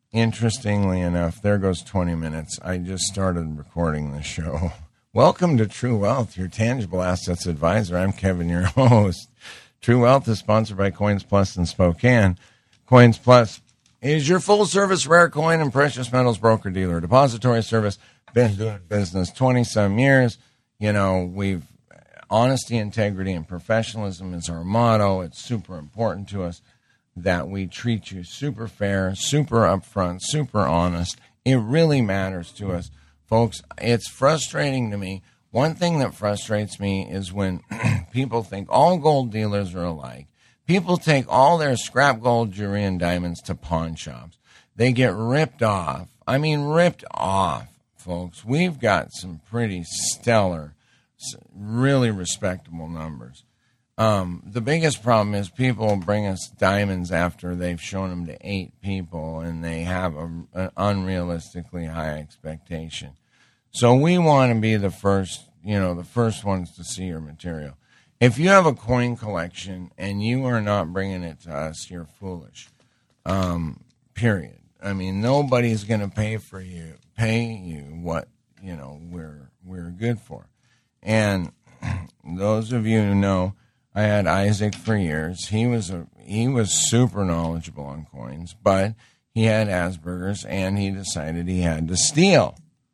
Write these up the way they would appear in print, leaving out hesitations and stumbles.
interestingly enough, there goes 20 minutes. I just started recording the show. Welcome to True Wealth, your tangible assets advisor. I'm Kevin, your host. True Wealth is sponsored by Coins Plus in Spokane. Coins Plus is your full-service rare coin and precious metals broker-dealer. Depository service, been doing business 20-some years. You know, honesty, integrity, and professionalism is our motto. It's super important to us that we treat you super fair, super upfront, super honest. It really matters to us. Folks, it's frustrating to me. One thing that frustrates me is when people think all gold dealers are alike. People take all their scrap gold, jewelry, and diamonds to pawn shops. They get ripped off. I mean, ripped off, folks. We've got some pretty stellar, really respectable numbers. The biggest problem is people bring us diamonds after they've shown them to 8 people and they have an unrealistically high expectation. So we want to be the first ones to see your material. If you have a coin collection and you are not bringing it to us, you're foolish. Period. I mean, nobody's going to pay you what, we're good for. And those of you who know, I had Isaac for years. He was super knowledgeable on coins, but he had Asperger's and he decided he had to steal,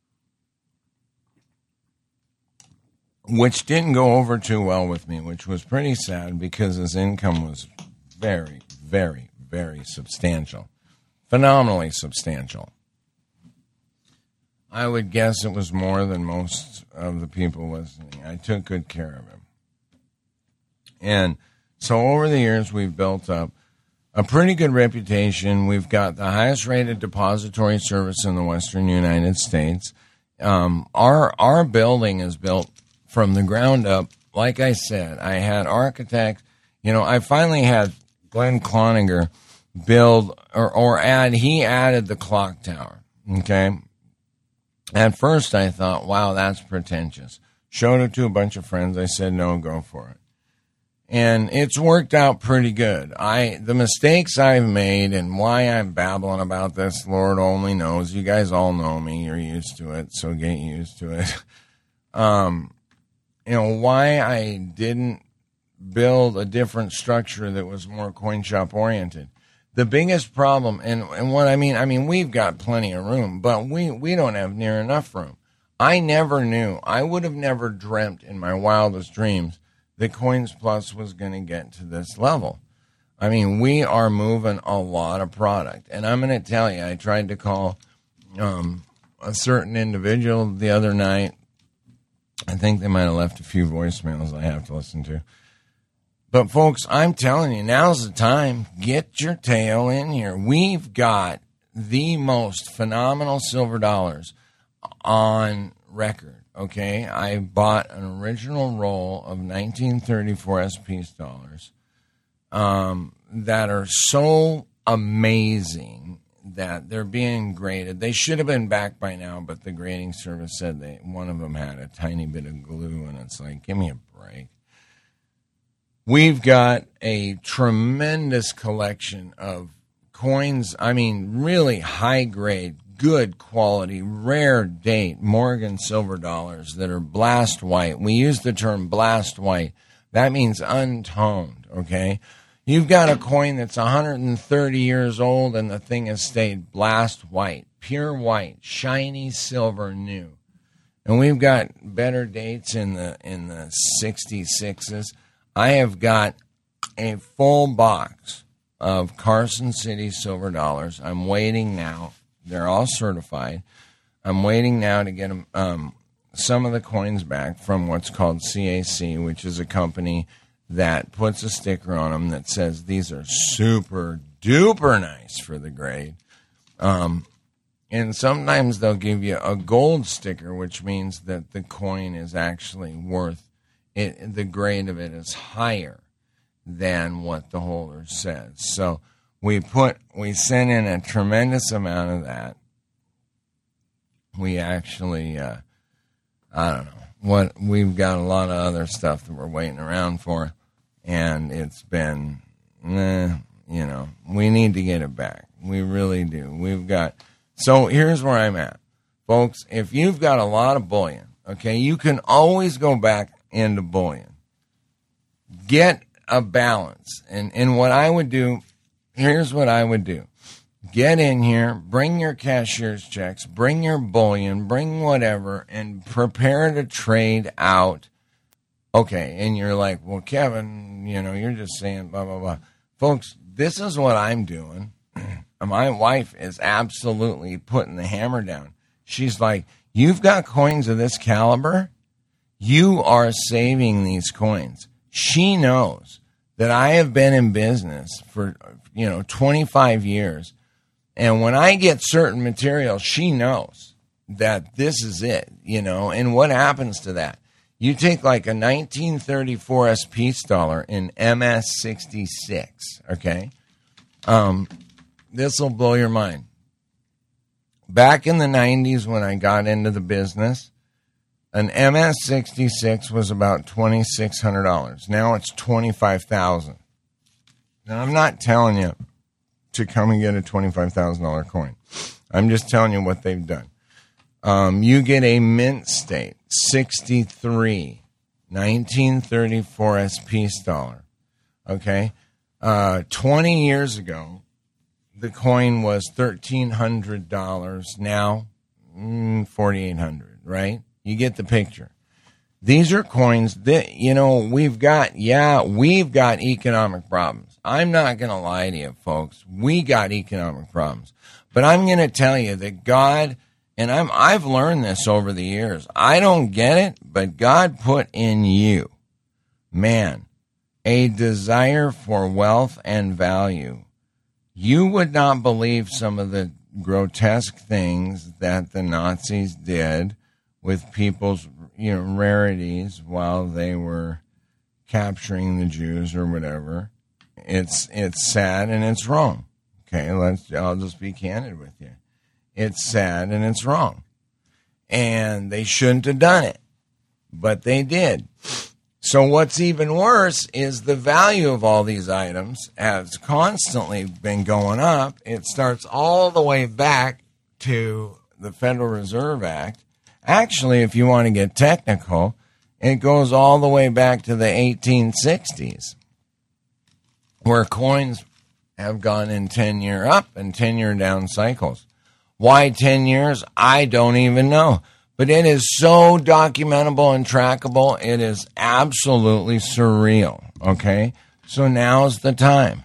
which didn't go over too well with me, which was pretty sad because his income was very, very, very substantial, phenomenally substantial. I would guess it was more than most of the people listening. I took good care of him. And so over the years, we've built up a pretty good reputation. We've got the highest rated depository service in the Western United States. Our building is built from the ground up. Like I said, I had architects. I finally had Glenn Cloninger build he added the clock tower. Okay. At first I thought, wow, that's pretentious. Showed it to a bunch of friends. I said, no, go for it. And it's worked out pretty good. The mistakes I've made and why I'm babbling about this, Lord only knows. You guys all know me. You're used to it, so get used to it. Why I didn't build a different structure that was more coin shop oriented. The biggest problem, and what I mean, we've got plenty of room, but we don't have near enough room. I would have never dreamt in my wildest dreams that Coins Plus was going to get to this level. I mean, we are moving a lot of product. And I'm going to tell you, I tried to call a certain individual the other night. I think they might have left a few voicemails I have to listen to. But, folks, I'm telling you, now's the time. Get your tail in here. We've got the most phenomenal silver dollars on record. Okay, I bought an original roll of 1934 SP dollars that are so amazing that they're being graded. They should have been back by now, but the grading service said one of them had a tiny bit of glue, and it's like, give me a break. We've got a tremendous collection of coins, really high-grade, good quality, rare date Morgan silver dollars that are blast white. We use the term blast white. That means untoned, okay? You've got a coin that's 130 years old and the thing has stayed blast white, pure white, shiny silver new. And we've got better dates in the 66s. I have got a full box of Carson City silver dollars. I'm waiting now. They're all certified. I'm waiting now to get some of the coins back from what's called CAC, which is a company that puts a sticker on them that says these are super duper nice for the grade. And sometimes they'll give you a gold sticker, which means that the coin is actually worth it. The grade of it is higher than what the holder says. So we sent in a tremendous amount of that. We actually, we've got a lot of other stuff that we're waiting around for, and it's been, we need to get it back. We really do. We've got, so here's where I'm at. Folks, if you've got a lot of bullion, okay, you can always go back into bullion. Get a balance. And what I would do, here's what I would do. Get in here, bring your cashier's checks, bring your bullion, bring whatever, and prepare to trade out. Okay, and you're like, well, Kevin, you're just saying blah, blah, blah. Folks, this is what I'm doing. My wife is absolutely putting the hammer down. She's like, you've got coins of this caliber? You are saving these coins. She knows that I have been in business for, 25 years. And when I get certain material, she knows that this is it, And what happens to that? You take like a 1934 S dollar in MS-66, okay? This will blow your mind. Back in the 90s when I got into the business, an MS-66 was about $2,600. Now it's $25,000. Now, I'm not telling you to come and get a $25,000 coin. I'm just telling you what they've done. You get a mint state, 63, 1934 S dollar. Okay? 20 years ago, the coin was $1,300. Now, $4,800, right? You get the picture. These are coins that, we've got economic problems. I'm not going to lie to you, folks. We got economic problems. But I'm going to tell you that God, and I've learned this over the years. I don't get it, but God put in you, man, a desire for wealth and value. You would not believe some of the grotesque things that the Nazis did with people's, rarities while they were capturing the Jews or whatever. It's sad and it's wrong. Okay, I'll just be candid with you. It's sad and it's wrong. And they shouldn't have done it, but they did. So what's even worse is the value of all these items has constantly been going up. It starts all the way back to the Federal Reserve Act. Actually, if you want to get technical, it goes all the way back to the 1860s, where coins have gone in 10-year up and 10-year down cycles. Why 10 years? I don't even know. But it is so documentable and trackable, it is absolutely surreal, okay? So now's the time.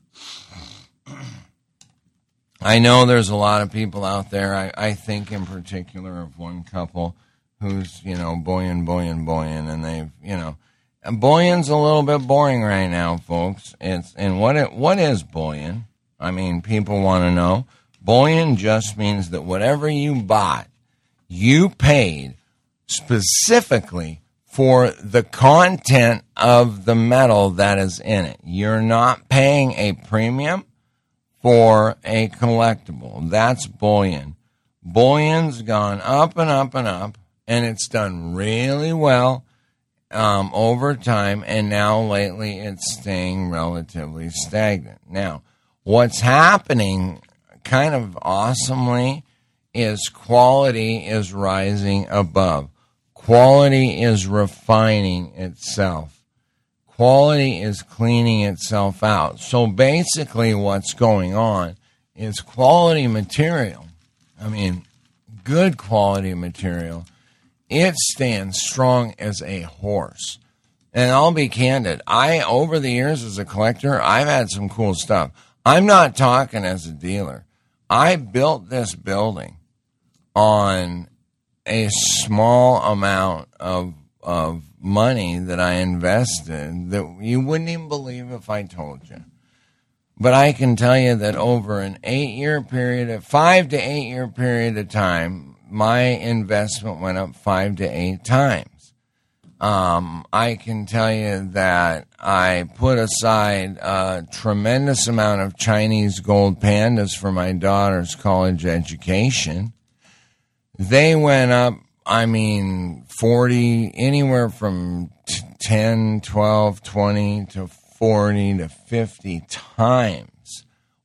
I know there's a lot of people out there. I think in particular of one couple who's, bullion, and they've, and bullion's a little bit boring right now, folks. What is bullion? I mean, people want to know. Bullion just means that whatever you bought, you paid specifically for the content of the metal that is in it. You're not paying a premium for a collectible. That's bullion. Bullion's gone up and up and up, and it's done really well over time, and now lately it's staying relatively stagnant. Now, what's happening kind of awesomely is quality is rising above. Quality is refining itself. Quality is cleaning itself out. So basically what's going on is quality material. I mean, good quality material. It stands strong as a horse. And I'll be candid. Over the years as a collector, I've had some cool stuff. I'm not talking as a dealer. I built this building on a small amount of money that I invested that you wouldn't even believe if I told you. But I can tell you that over an 5 to 8 year period of time, my investment went up 5 to 8 times. I can tell you that I put aside a tremendous amount of Chinese gold pandas for my daughter's college education. They went up, 40, anywhere from 10, 12, 20 to 40 to 50 times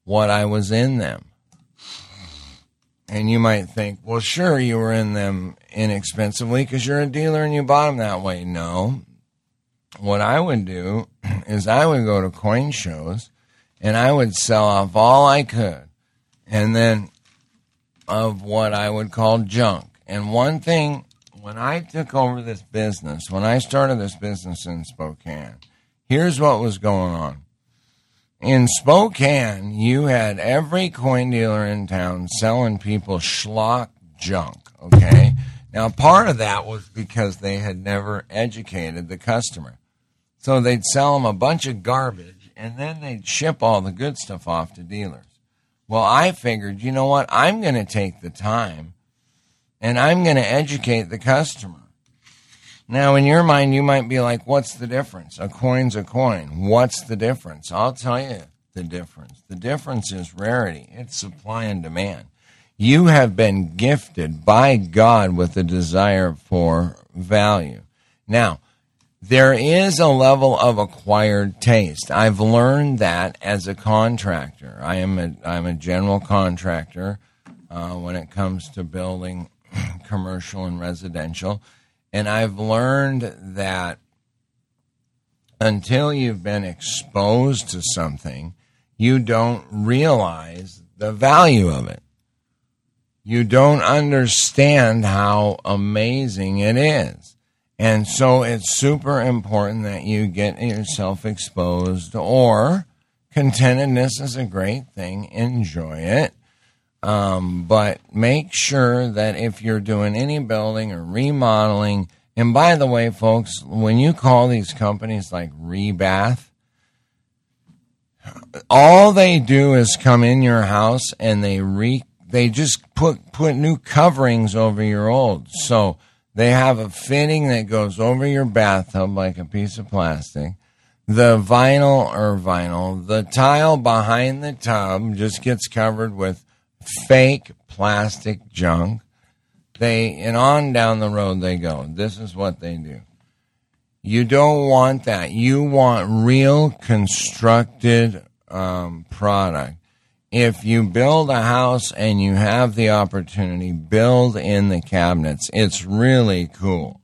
what I was in them. And you might think, well, sure, you were in them inexpensively because you're a dealer and you bought them that way. No. What I would do is I would go to coin shows and I would sell off all I could, and then of what I would call junk. And one thing, when I took over this business, when I started this business in Spokane, here's what was going on. In Spokane, you had every coin dealer in town selling people schlock junk, okay? Now, part of that was because they had never educated the customer. So they'd sell them a bunch of garbage, and then they'd ship all the good stuff off to dealers. Well, I figured, you know what? I'm going to take the time, and I'm going to educate the customer. Now, in your mind, you might be like, what's the difference? A coin's a coin. What's the difference? I'll tell you the difference. The difference is rarity. It's supply and demand. You have been gifted by God with a desire for value. Now, there is a level of acquired taste. I've learned that as a contractor. I'm a general contractor when it comes to building commercial and residential. And I've learned that until you've been exposed to something, you don't realize the value of it. You don't understand how amazing it is. And so it's super important that you get yourself exposed, or contentedness is a great thing. Enjoy it. But make sure that if you're doing any building or remodeling, and by the way, folks, when you call these companies like Rebath, all they do is come in your house and they just put new coverings over your old. So they have a fitting that goes over your bathtub like a piece of plastic. The the tile behind the tub just gets covered with fake plastic junk. And on down the road they go. This is what they do. You don't want that. You want real constructed product. If you build a house and you have the opportunity, build in the cabinets. It's really cool.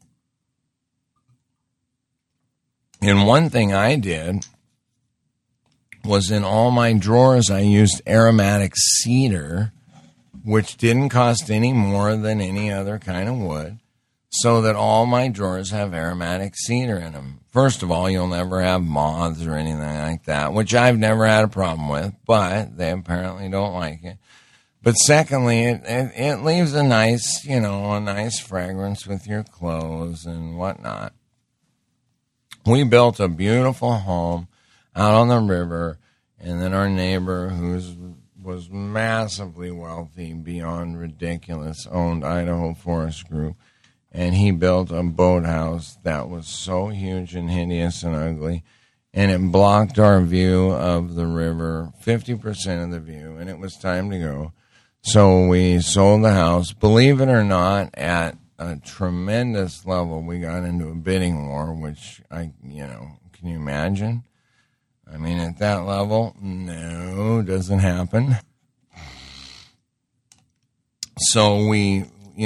And one thing I did was in all my drawers, I used aromatic cedar, which didn't cost any more than any other kind of wood, so that all my drawers have aromatic cedar in them. First of all, you'll never have moths or anything like that, which I've never had a problem with, but they apparently don't like it. But secondly, it leaves a nice, a nice fragrance with your clothes and whatnot. We built a beautiful home out on the river, and then our neighbor, was massively wealthy beyond ridiculous, owned Idaho Forest Group, and he built a boathouse that was so huge and hideous and ugly, and it blocked our view of the river, 50% of the view, and it was time to go. So we sold the house. Believe it or not, at a tremendous level, we got into a bidding war, which can you imagine? I mean, at that level, no, doesn't happen. So we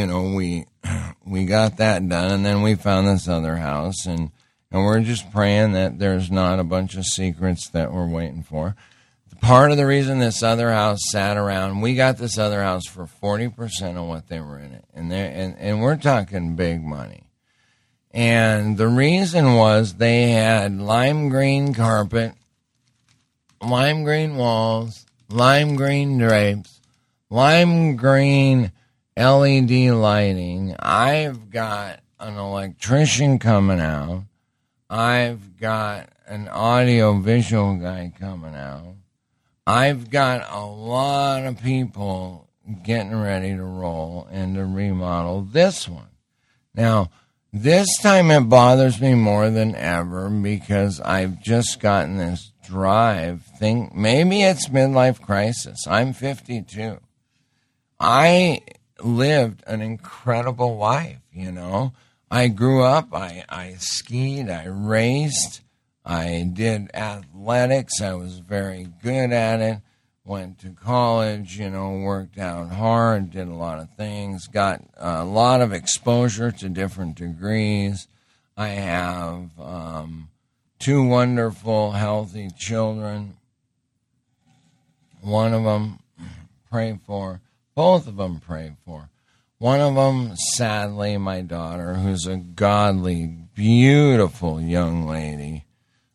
got that done, and then we found this other house, and we're just praying that there's not a bunch of secrets that we're waiting for. Part of the reason this other house sat around, we got this other house for 40% of what they were in it, and we're talking big money. And the reason was they had lime green carpet, lime green walls, lime green drapes, lime green LED lighting. I've got an electrician coming out. I've got an audio-visual guy coming out. I've got a lot of people getting ready to roll and to remodel this one. Now, this time it bothers me more than ever because I've just gotten this drive thing. Maybe it's midlife crisis. I'm 52. I lived an incredible life, I grew up, I skied, I raced, I did athletics, I was very good at it. went to college, worked out hard, did a lot of things, got a lot of exposure to different degrees. I have 2 wonderful, healthy children. One of them prayed for. Both of them prayed for. One of them, sadly, my daughter, who's a godly, beautiful young lady,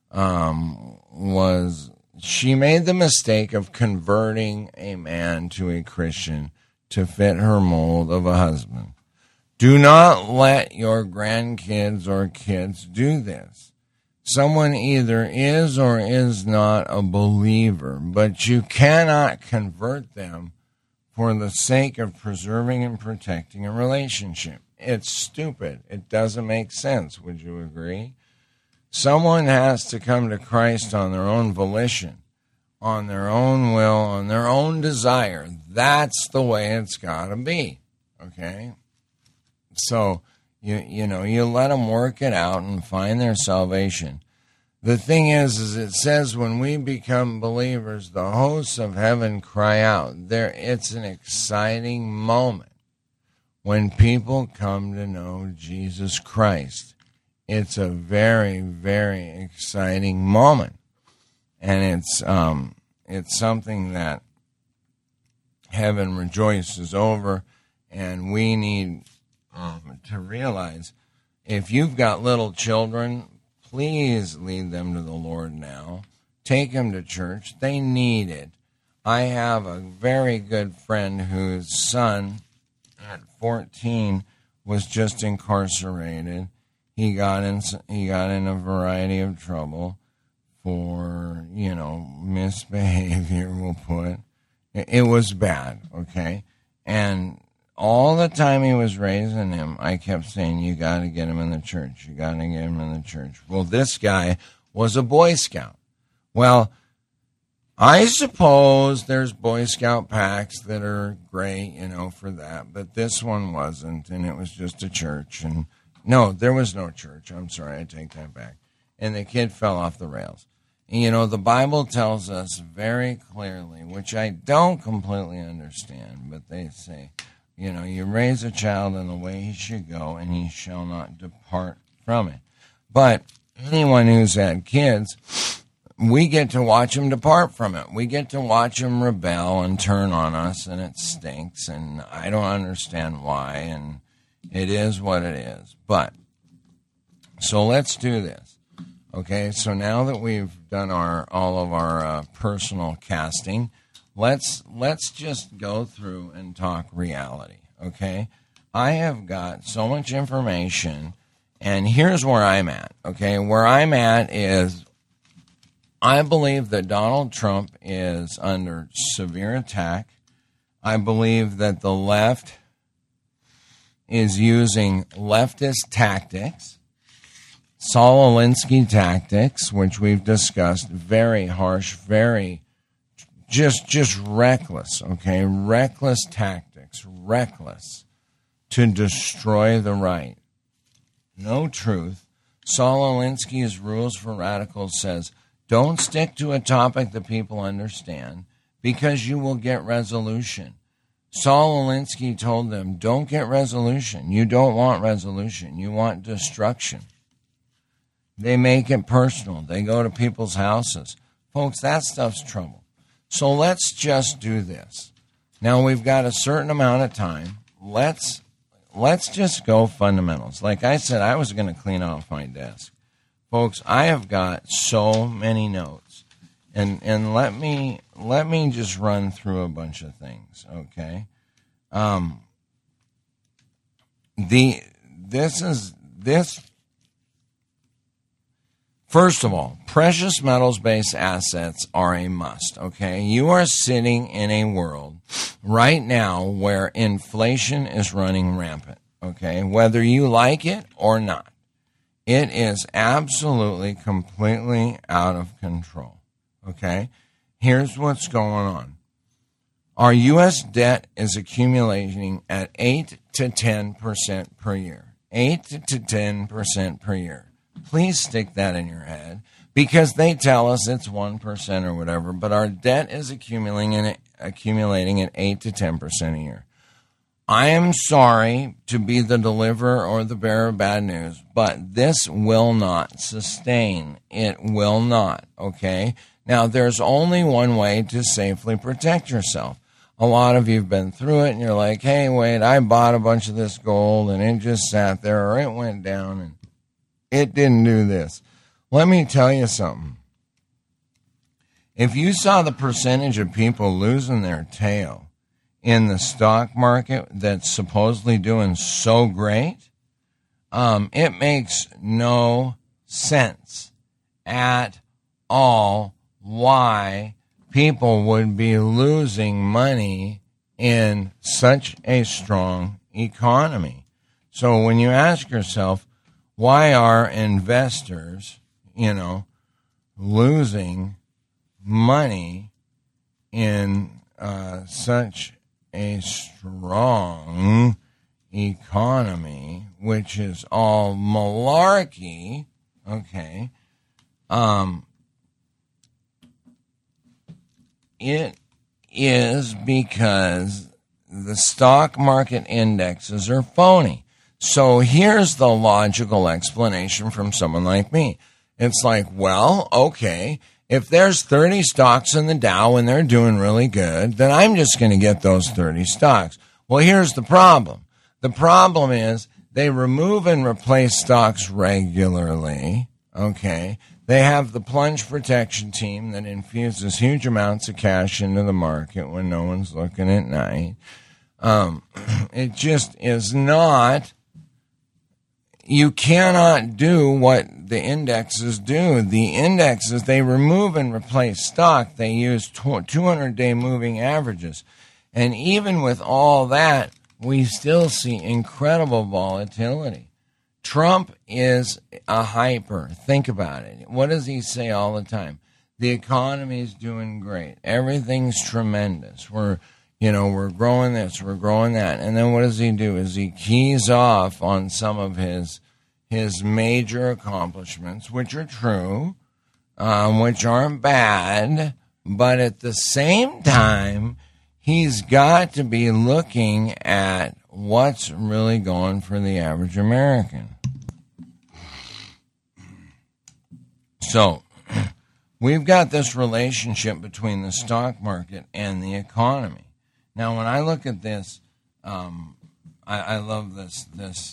she made the mistake of converting a man to a Christian to fit her mold of a husband. Do not let your grandkids or kids do this. Someone either is or is not a believer, but you cannot convert them for the sake of preserving and protecting a relationship. It's stupid. It doesn't make sense. Would you agree? Someone has to come to Christ on their own volition, on their own will, on their own desire. That's the way it's got to be, okay? So, you let them work it out and find their salvation. The thing is it says when we become believers, the hosts of heaven cry out. It's an exciting moment when people come to know Jesus Christ. It's a very, very exciting moment. And it's something that heaven rejoices over, and we need to realize if you've got little children, please lead them to the Lord now. Take them to church. They need it. I have a very good friend whose son at 14 was just incarcerated. He got in a variety of trouble for, misbehavior, we'll put. It was bad, okay? And all the time he was raising him, I kept saying, you got to get him in the church. You got to get him in the church. Well, this guy was a Boy Scout. Well, I suppose there's Boy Scout packs that are great, for that. But this one wasn't, and it was just a church. And no, there was no church. I'm sorry, I take that back. And the kid fell off the rails. And, the Bible tells us very clearly, which I don't completely understand, but they say, you raise a child in the way he should go, and he shall not depart from it. But anyone who's had kids, we get to watch them depart from it. We get to watch them rebel and turn on us, and it stinks, and I don't understand why, and it is what it is. But, so let's do this. Okay, so now that we've done all of our personal casting, let's just go through and talk reality, okay? I have got so much information, and here's where I'm at, okay? Where I'm at is I believe that Donald Trump is under severe attack. I believe that the left is using leftist tactics, Saul Alinsky tactics, which we've discussed, very harsh, very just reckless, okay? Reckless tactics, reckless to destroy the right. No truth. Saul Alinsky's Rules for Radicals says, don't stick to a topic that people understand because you will get resolution. Saul Alinsky told them, don't get resolution. You don't want resolution. You want destruction. They make it personal. They go to people's houses. Folks, that stuff's trouble. So let's just do this. Now we've got a certain amount of time. Let's just go fundamentals. Like I said, I was going to clean off my desk. Folks, I have got so many notes. And let me just run through a bunch of things, okay? First of all, precious metals-based assets are a must, okay? You are sitting in a world right now where inflation is running rampant, okay? Whether you like it or not, it is absolutely, completely out of control, okay? Here's what's going on. Our U.S. debt is accumulating at 8 to 10% per year. 8 to 10% per year. Please stick that in your head because they tell us it's 1% or whatever, but our debt is accumulating at 8 to 10% a year. I am sorry to be the deliverer or the bearer of bad news, but this will not sustain. It will not, okay? Now, there's only one way to safely protect yourself. A lot of you have been through it, and you're like, hey, wait, I bought a bunch of this gold, and it just sat there, or it went down, and it didn't do this. Let me tell you something. If you saw the percentage of people losing their tail in the stock market that's supposedly doing so great, it makes no sense at all why people would be losing money in such a strong economy. So when you ask yourself, why are investors, losing money in such a strong economy, which is all malarkey, okay, it is because the stock market indexes are phony. So here's the logical explanation from someone like me. It's like, well, okay, if there's 30 stocks in the Dow and they're doing really good, then I'm just going to get those 30 stocks. Well, here's the problem. The problem is they remove and replace stocks regularly, okay? They have the plunge protection team that infuses huge amounts of cash into the market when no one's looking at night. It just is not... You cannot do what the indexes do. The indexes, they remove and replace stock. They use 200-day moving averages. And even with all that, we still see incredible volatility. Trump is a hyper. Think about it. What does he say all the time? The economy is doing great. Everything's tremendous. We're growing this, we're growing that. And then what does he do? Is he keys off on some of his major accomplishments, which are true, which aren't bad, but at the same time, he's got to be looking at what's really going for the average American. So, we've got this relationship between the stock market and the economy. Now, when I look at this, I love this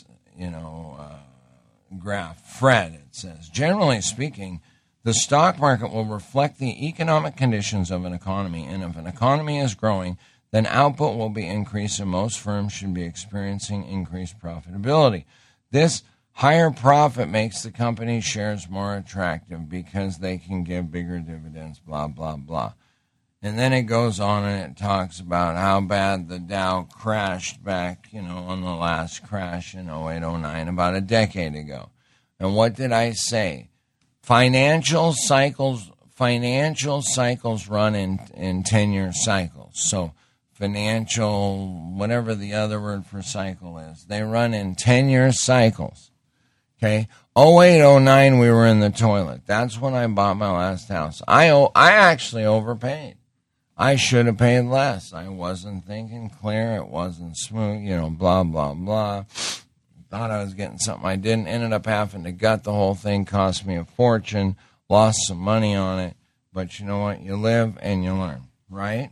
graph. Fred, it says, generally speaking, the stock market will reflect the economic conditions of an economy, and if an economy is growing, then output will be increased, and most firms should be experiencing increased profitability. This higher profit makes the company's shares more attractive because they can give bigger dividends, blah, blah, blah. And then it goes on and it talks about how bad the Dow crashed back, on the last crash in 08, 09, about a decade ago. And what did I say? Financial cycles run in 10-year cycles. So financial, whatever the other word for cycle is, they run in 10-year cycles. Okay? 08, 09, we were in the toilet. That's when I bought my last house. I actually overpaid. I should have paid less. I wasn't thinking clear. It wasn't smooth, blah, blah, blah. Thought I was getting something I didn't. Ended up having to gut the whole thing. Cost me a fortune. Lost some money on it. But you know what? You live and you learn, right?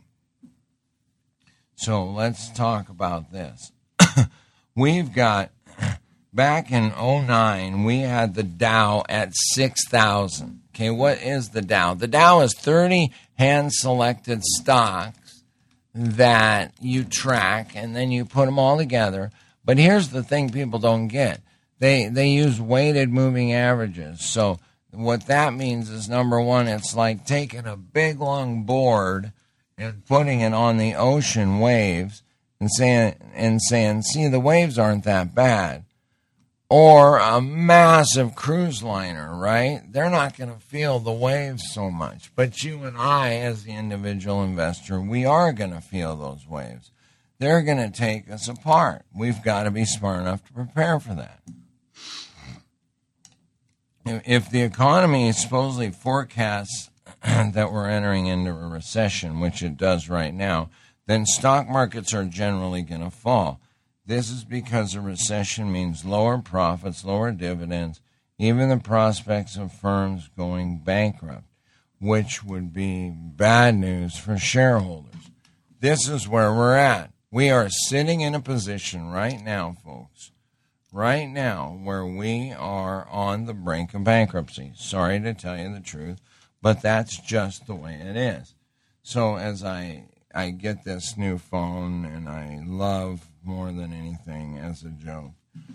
So let's talk about this. We've got, back in 09, we had the Dow at 6,000. Okay, what is the Dow? The Dow is 30 hand-selected stocks that you track, and then you put them all together. But here's the thing people don't get. They use weighted moving averages. So what that means is, number one, it's like taking a big, long board and putting it on the ocean waves and saying, see, the waves aren't that bad. Or a massive cruise liner, right? They're not going to feel the waves so much. But you and I, as the individual investor, we are going to feel those waves. They're going to take us apart. We've got to be smart enough to prepare for that. if the economy supposedly forecasts that we're entering into a recession, which it does right now, then stock markets are generally going to fall. This is because a recession means lower profits, lower dividends, even the prospects of firms going bankrupt, which would be bad news for shareholders. This is where we're at. We are sitting in a position right now, folks, right now, where we are on the brink of bankruptcy. Sorry to tell you the truth, but that's just the way it is. So as I get this new phone, and I love more than anything as a joke,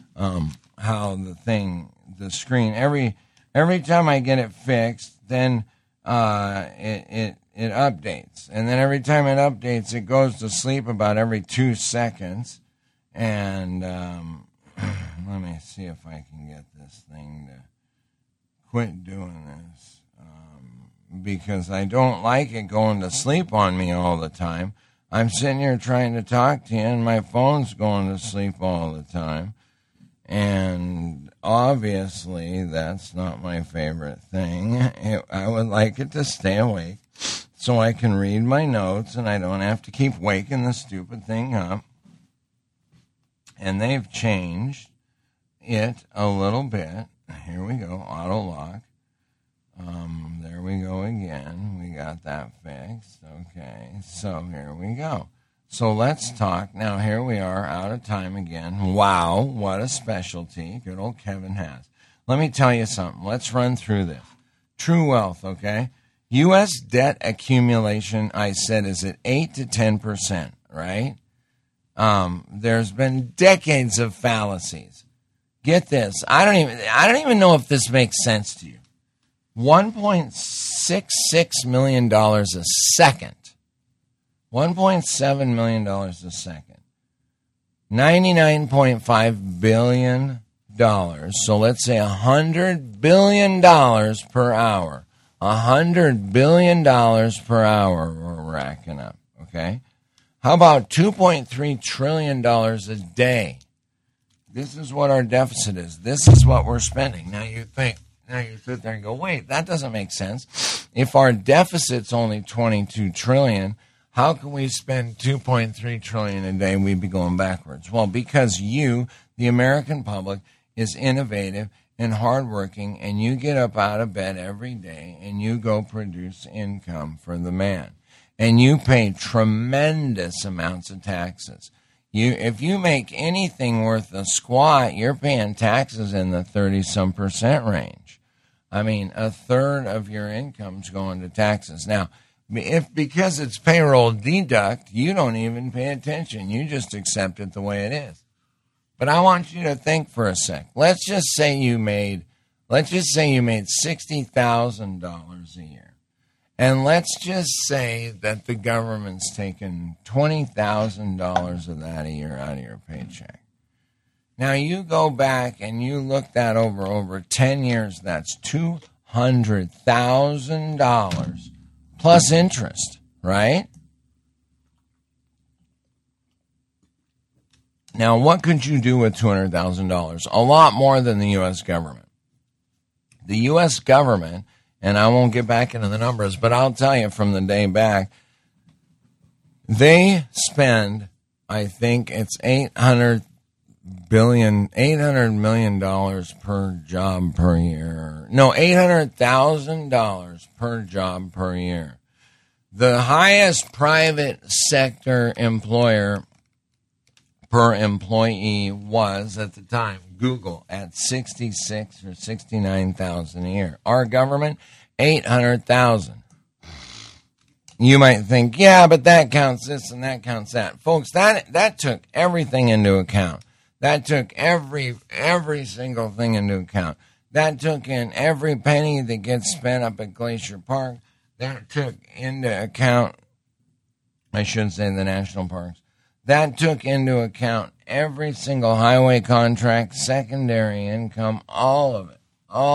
how the screen, every time I get it fixed, then it updates. And then every time it updates, it goes to sleep about every 2 seconds. And let me see if I can get this thing to quit doing this. Because I don't like it going to sleep on me all the time. I'm sitting here trying to talk to you, and my phone's going to sleep all the time. And obviously, that's not my favorite thing. I would like it to stay awake so I can read my notes, and I don't have to keep waking the stupid thing up. And they've changed it a little bit. Here we go, auto lock. There we go again. We got that fixed. Okay, so here we go. So let's talk. Now, here we are, out of time again. Wow, what a specialty good old Kevin has. Let me tell you something. Let's run through this. True wealth, okay? U.S. debt accumulation, I said, is at 8 to 10%, right? There's been decades of fallacies. Get this. I don't even know if this makes sense to you. $1.66 million a second. $1.7 million a second. $99.5 billion. So let's say $100 billion per hour. $100 billion per hour we're racking up, okay? How about $2.3 trillion a day? This is what our deficit is. This is what we're spending. Now you sit there and go, wait, that doesn't make sense. If our deficit's only $22 trillion, how can we spend $2.3 trillion a day? We'd be going backwards. Well, because you, the American public, is innovative and hardworking, and you get up out of bed every day and you go produce income for the man. And you pay tremendous amounts of taxes. If you make anything worth a squat, you're paying taxes in the 30-some% range. I mean, a third of your income's going to taxes. Now, because it's payroll deduct, you don't even pay attention. You just accept it the way it is. But I want you to think for a sec. Let's just say you made $60,000 a year. And let's just say that the government's taken $20,000 of that a year out of your paycheck. Now, you go back and you look that over 10 years, that's $200,000 plus interest, right? Now, what could you do with $200,000? A lot more than the U.S. government. The U.S. government, and I won't get back into the numbers, but I'll tell you from the day back, they spend, I think it's $800 million per job per year. No, $800,000 per job per year. The highest private sector employer per employee was, at the time, Google at $66,000 or $69,000 a year. Our government, $800,000. You might think, yeah, but that counts this and that counts that. Folks, that took everything into account. That took every single thing into account. That took in every penny that gets spent up at Glacier Park. That took into account, I should say, the national parks. That took into account every single highway contract, secondary income, all of it.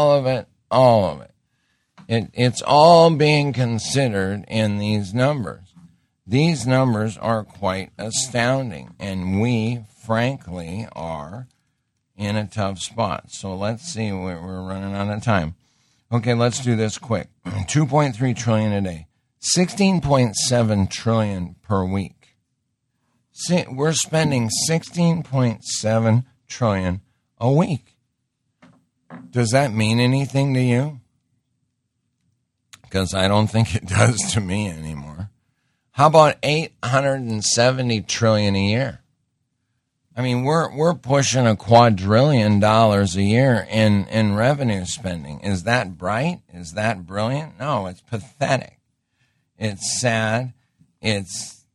It's all being considered in these numbers. These numbers are quite astounding, and we, frankly, are in a tough spot. So let's see, we're running out of time. Okay, let's do this quick. 2.3 trillion a day, 16.7 trillion per week. We're spending 16.7 trillion a week. Does that mean anything to you? Because I don't think it does to me anymore. How about 870 trillion a year? I mean, we're pushing $250 billion a year in revenue spending. Is that bright? Is that brilliant? No, it's pathetic. It's sad. It's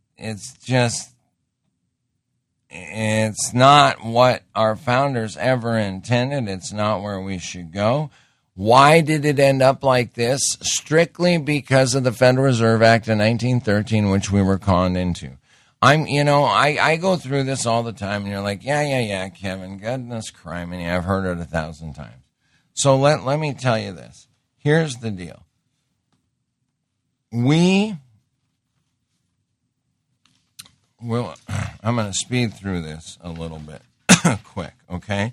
not what our founders ever intended. It's not where we should go. Why did it end up like this? Strictly because of the Federal Reserve Act of 1913, which we were conned into. I go through this all the time, and you're like, yeah, Kevin, goodness criminy, I've heard it 1,000 times. So let me tell you this. Here's the deal. I'm going to speed through this a little bit quick, okay?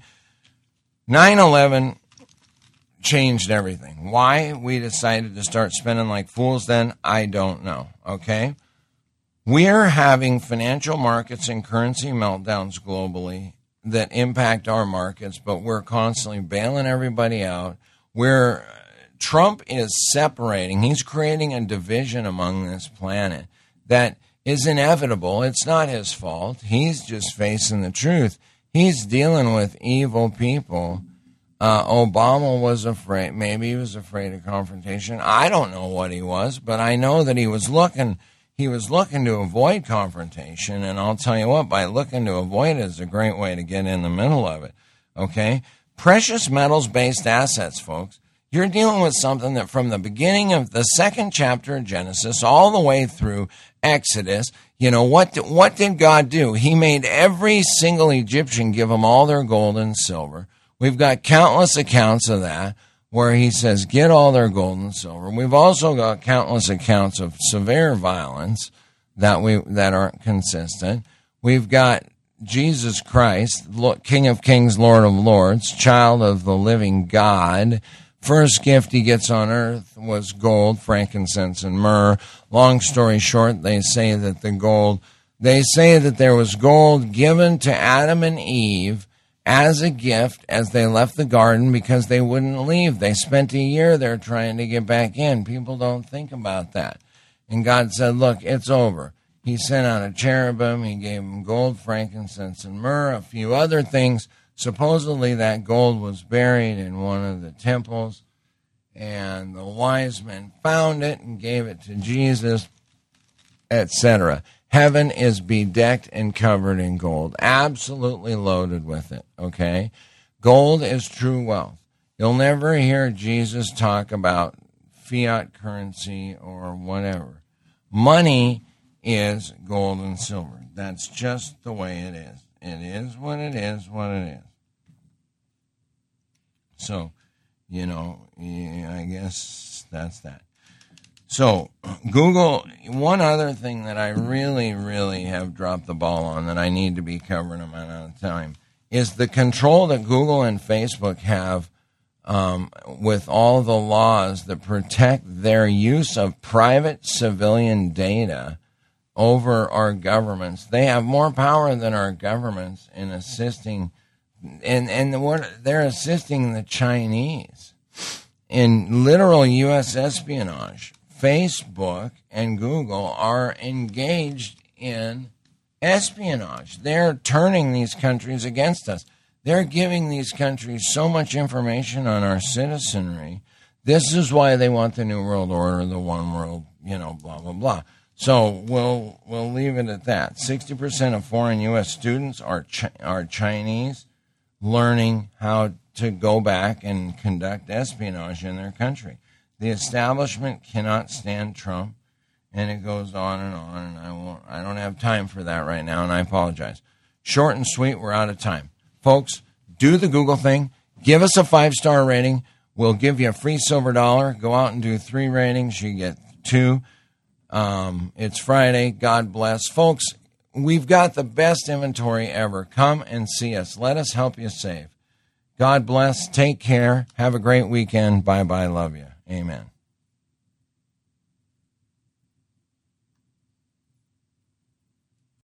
9/11 changed everything. Why we decided to start spending like fools then, I don't know, okay? We're having financial markets and currency meltdowns globally that impact our markets, but we're constantly bailing everybody out. Trump is separating. He's creating a division among this planet that is inevitable. It's not his fault. He's just facing the truth. He's dealing with evil people. Obama was afraid. Maybe he was afraid of confrontation. I don't know what he was, but I know that he was looking to avoid confrontation, and I'll tell you what, by looking to avoid it is a great way to get in the middle of it, okay? Precious metals-based assets, folks. You're dealing with something that from the beginning of the second chapter of Genesis all the way through Exodus, what did God do? He made every single Egyptian give them all their gold and silver. We've got countless accounts of that, where he says, get all their gold and silver. We've also got countless accounts of severe violence that aren't consistent. We've got Jesus Christ, King of Kings, Lord of Lords, child of the living God. First gift he gets on earth was gold, frankincense, and myrrh. Long story short, they say that there was gold given to Adam and Eve as a gift as they left the garden because they wouldn't leave. They spent a year there trying to get back in. People don't think about that. And God said, look, it's over. He sent out a cherubim. He gave them gold, frankincense, and myrrh, a few other things. Supposedly that gold was buried in one of the temples, and the wise men found it and gave it to Jesus, etc. Heaven is bedecked and covered in gold, absolutely loaded with it, okay? Gold is true wealth. You'll never hear Jesus talk about fiat currency or whatever. Money is gold and silver. That's just the way it is. It is what it is, what it is. So, I guess that's that. So, Google, one other thing that I really, really have dropped the ball on that I need to be covering amount of time is the control that Google and Facebook have with all the laws that protect their use of private civilian data over our governments. They have more power than our governments in assisting, and they're assisting the Chinese in literal U.S. espionage. Facebook and Google are engaged in espionage. They're turning these countries against us. They're giving these countries so much information on our citizenry. This is why they want the New World Order, the One World, blah, blah, blah. So we'll leave it at that. 60% of foreign U.S. students are Chinese, learning how to go back and conduct espionage in their country. The establishment cannot stand Trump, and it goes on, and I don't have time for that right now, and I apologize. Short and sweet, we're out of time. Folks, do the Google thing. Give us a 5-star rating. We'll give you a free silver dollar. Go out and do 3 ratings. You get 2. It's Friday. God bless. Folks, we've got the best inventory ever. Come and see us. Let us help you save. God bless. Take care. Have a great weekend. Bye-bye. Love you. Amen.